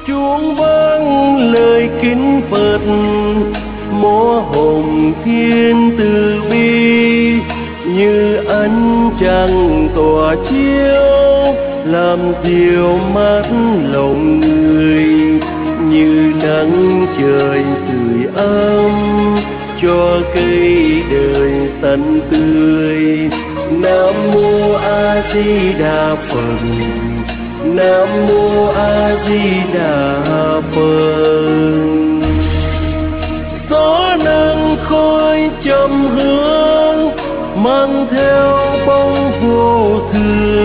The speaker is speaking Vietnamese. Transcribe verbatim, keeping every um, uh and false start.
chuông vang lời kính Phật, mõ hồng thiên từ bi như ánh trăng tỏa chiếu, làm dịu mát lòng người, như nắng trời sưởi ấm cho cây đời xanh tươi. Nam mô A Di Đà Phật, Nam mô A Di Đà Phật. Gió nắng khói trầm hương mang theo bóng vô thường,